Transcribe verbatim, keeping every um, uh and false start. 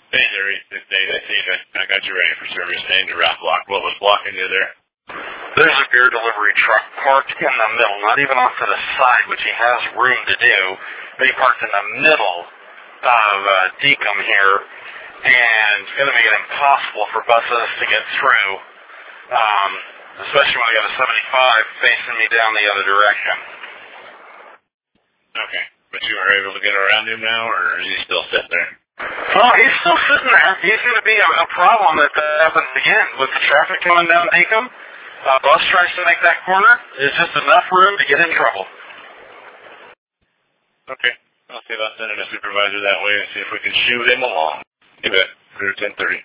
Hey there, eight six eight. I see you. I got you ready for service. Named the rock block. What was blocking you there? There's a beer delivery truck parked in the middle, not even off to the side, which he has room to do, but he parked in the middle of uh, Deacom here, and it's going to make it impossible for buses to get through, um, especially when we have a seventy-five facing me down the other direction. Okay. But you are able to get around him now, or is he still sitting there? Oh, he's still sitting there. He's going to be a, a problem if that happens again. With the traffic coming down Deacom, a bus tries to make that corner, there's just enough room to get in trouble. Okay. I'll see about sending a supervisor that way and see if we can shoot him along. You bet. Clear ten thirty.